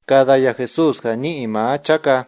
Kada ya Jesús hani ima chaka.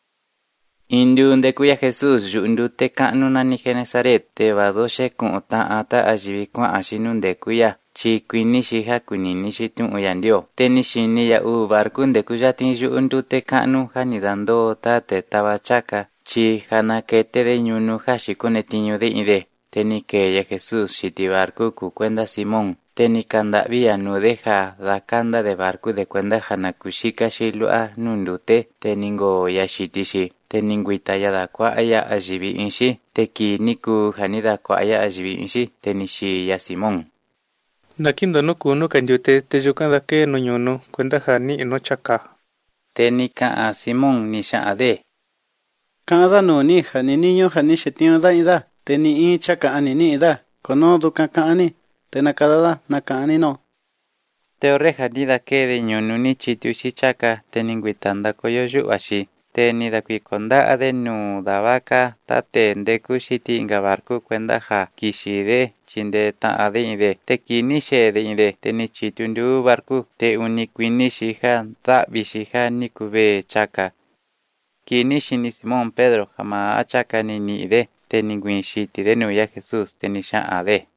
Indu ndekuya Jesús yundu te ka'nu nani Genesaret te vadoshe kun ta'ata ajibi kwa ashinu ndekuya chi kwini shiha kunini shitun uyandio teni shini ya u barku ndekuya tin yundu te ka'nu hani dando ta te tabachaka chi hana kete de nyunu hashikune tiñu de ide teni que ya Jesús shiti barku ku cuenda Simón teni kandavia nu deja da kanda de barku de cuenda hanakushika shilua nundute teningo ya shitishi teninguita ya da kwa aya ajibi inshi teki niku hanida kwa aya ajibi inshi tenishi ya Simón Nakindo no kuno kanyute te yukanda ke no nyono cuenta hani no chaka. tenika a Simón nisha ade Kanza no ni hani niño hani shetin za iza teni in chaka ani ni iza kono du kakani tenakada nakani no. teore hanida ke de nyonuni chitushi chaka teninguitanda koyoyu ashi teni da kwikonda ade nu davaka tate ndekushiti ngabarku kwenda ha kishide chinde ta ade ide tekini shede ide teni chitundu barku te unikwini shiha ta bishiha nikube chaka kini shini Simón Pedro jama achaka ni ide teninguin shiti de nu ya Jesús tenisha ade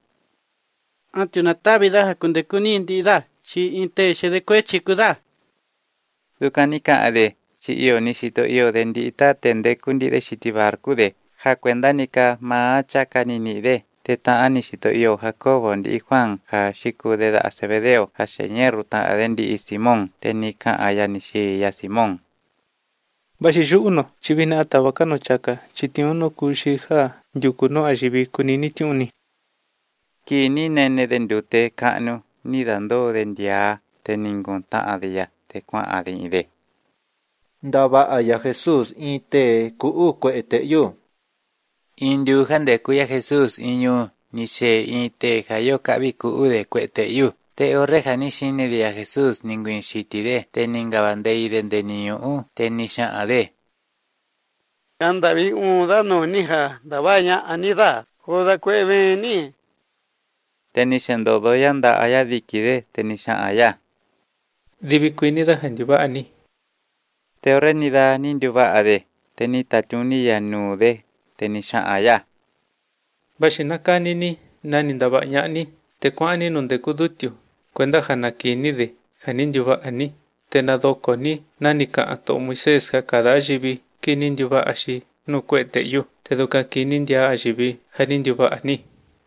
Antiuna tabida hakunde kuni indiza chi inte shede kwechi kuda. dukanika ade chi iyo nishito iyo dendi ita tende kundi de shiti barku de ha kwenda nika ma chaka ni de teta anishito iyo Jacobo ndi Juan ha shiku de da Zebedeo ha shenyeru ta adendi Simón tenika aya nishi ya Simón Bashi uno chibina atabaka no chaka chitiuno kushiha yukuno ajibi kunini tiuni. kini nene dendute kanu ni dando dendia teningon ta adeya te kwa ade ide Ndaba aya Jesús inte ku'u kwete yu. Indu hande kuya Jesús inyu nishe inte hayo kabi kuude kwete yu te oreja nishine dia Jesús ninguin shitide te ningabande idende niyu te nisha ade Kanda bi da no niha da baña anida joda kwebe ni. te nishendo doyanda aya dikide te nisha aya Dibi kuinida hanjuba ani. te orenida ninduba ade te ni tatuni ya nude te nisha aya Bashi nakanini nani ndaba nyani te kwani nonde kudutio cuenta hanakini de haninjuba ani te nadoko ni nani ka ato Moisés hakada ajibi kininjuba ashi no kwete yu te doka kinindia ajibi haninjuba ani.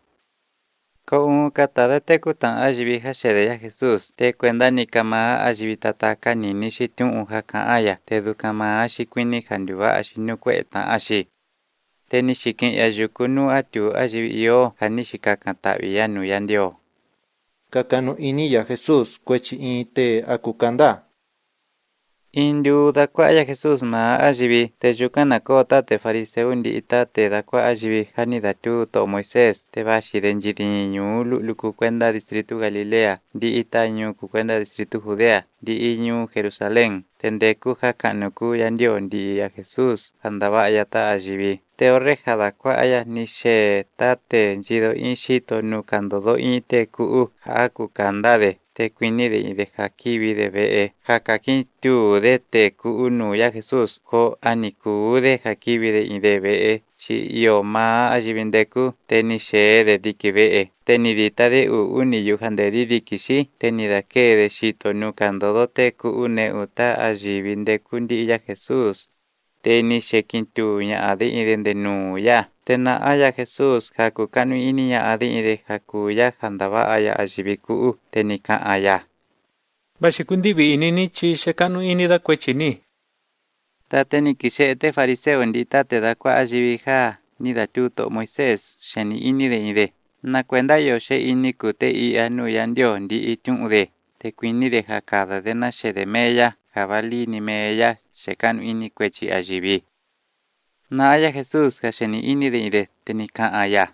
ko katada te kutan ajibi hashede ya Jesús te cuenta ni kama ajibi tataka ni nishitun haka aya te dukama ashi kwini handuba ashi nukweta ashi te nishikin ya yukunu atu ajibi iyo hanishika kantabi ya nu yandio Kakanu ini ya Jesús kwechi inte akukanda. Indu da kwa ya Jesús ma ajibi te yukana kota te fariseo ndi ita te da kwa ajibi hani da tu to Moisés te bashi denjidi nyu luku kwenda distrito Galilea di ita nyu kukwenda distrito Judea di inyu Jerusalén tendeku hakanuku yandio ndi ya Jesús andaba ayata ajibi te oreja da kwa aya nishe tate njido inshito nu kandodo inte ku haku kandade te kwinide ide hakibi de be hakakin tu de te kuunu ya Jesús ko aniku de hakibi de ide be chi yo ma ajibindeku te nishe de dikibe te nidita de uni yuhande didikishi te nidake de shito nu kandodo te kuune uta ajibindeku ndi ya Jesús te nishe kintu nya ade ide nu ya tena aya Jesús haku kanu ini ya ade ide haku ya handaba aya ajibiku tenika aya Bashi kundibi inini chi shekanu inida kwechini. tate ni kishe te fariseo ndi tate da kwa ajibiha ni da tuto Moisés sheni ini de ide na kwenda yo she ini kute I anu yandio ndi itun ude te kwini de hakada de na shede meya jabali ni meya shekanu ini kwechi ajibi na aya Jesús hasheni ini de ide tenika aya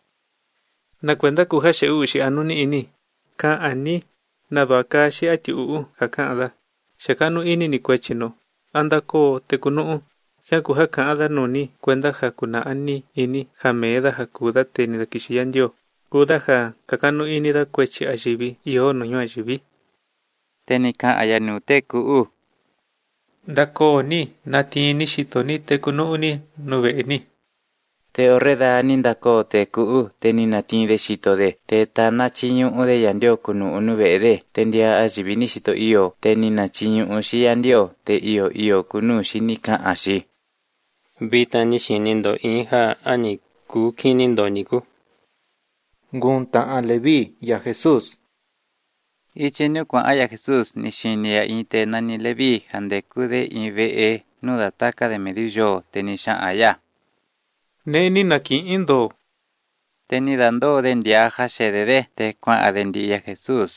Na kwenda kuhashe ushi anuni ini. Ka ani na doaka shi ati hakada. Shekanu ini ni kwechino. Anda ko tekunu haku hakada noni kwenda hakuna ani ini hameda hakuda teni da kishiyandio. Kuda ha kakanu ini da kwechi ajibi iyo no nyo ajibi. tenika aya nute ku Dako ni natini shitoni te kunuuni nuve'eni. Te orreda nindako te ku'u te ninatin de shito de te tana chiñu'u de yandio kunu'u nuve'ede te ndia ayivi ni shito iyo te nina chiñu'u shi yandio te iyo kunu shi ni ka'an shi. Vita ni shinindo inja ani ku kinindo niku. Ngun ta'a Leví ya Jesús. Ichinu kwa aya Jesús ni shinia inte nani Leví handekude inve'e nudataka de mediyo te nisha aya. Neni naki'indo. Teni dando de ndiaja shedede te kwa adendi ya Jesús.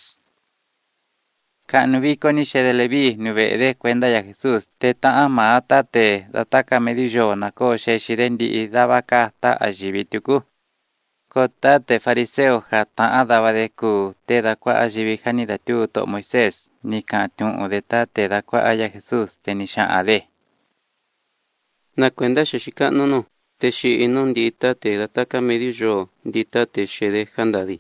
Ka nubiko ni shede Leví nuve'ede cuenda ya Jesús te ta'a maata te dataka mediyo nako sheshidendi idabaka ta ajibituku. Kota te fariseo ha ta'a dabadeku te dakwa ajibi hani datu to Moisés ni ka tun udeta te dakwa aya Jesús te nisha ade. Na cuenta shishika no. Te shi inon dita te dataka mediyo dita te shede handadi.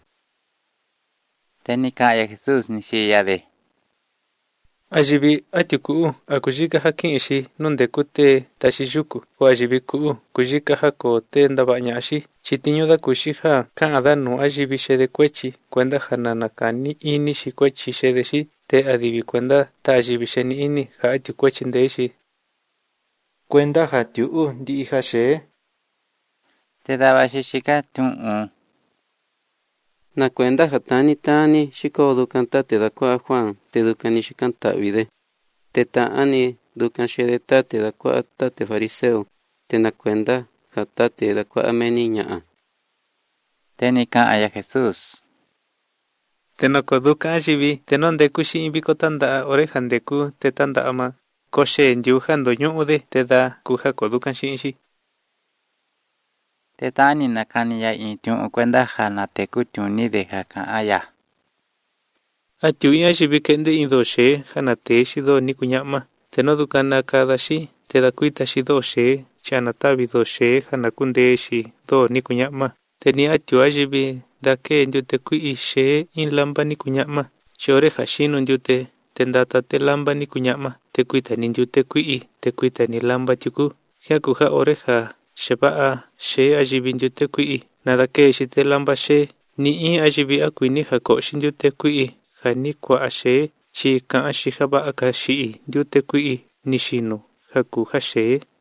Te ni ka aya Jesús ni shi yade. Ajibi atiku akujika hakin ishi nundekute tashishuku o ajibi ku kujika hako te ndabañashi chitiño da kushiha ka adanu ajibi shede kwechi kwenda hanana kani ini shi kwechi shede shi te adibi kwenda ta ajibi sheni ini ha atikwechi ndeishi Kwenda hatiu di hashe. Te daba shishika tun. Na cuenta hatani shiko dukanta te dakwa Juan te dukani shikanta vide. Te taani dukan shedeta te dakwa ata te fariseo te na cuenta hata te dakwa ameni ña'a. Te ni ka aya Jesús. te no koduka ajibi te non deku shi imbiko tanda orejan deku te tanda ama koshe ndiujan do ñu'ude te da kuja kodukan shi ishi. Te tani nakani ya intiun cuenda jana te kutuni de jaka aya. Atiu ajibi kende indo she jana te shido nikuñama te no dukana kada shi te da kuita shido she chana tabi do she jana kunde shi do nikuñama te ni atiu ajibi da ke ndiute kui she in lamba nikuñama chore hashino ndiute te ndata te lamba nikuñama te kuita ni ndiute kui te kuita ni lamba tiku yakuja oreja Sheba she ajibi ndiute kui nada ke shite lamba she ni in ajibi akuini hako shindiute kui hani kwa she chi ka ashihaba akashi ndiute kui nishino haku hashe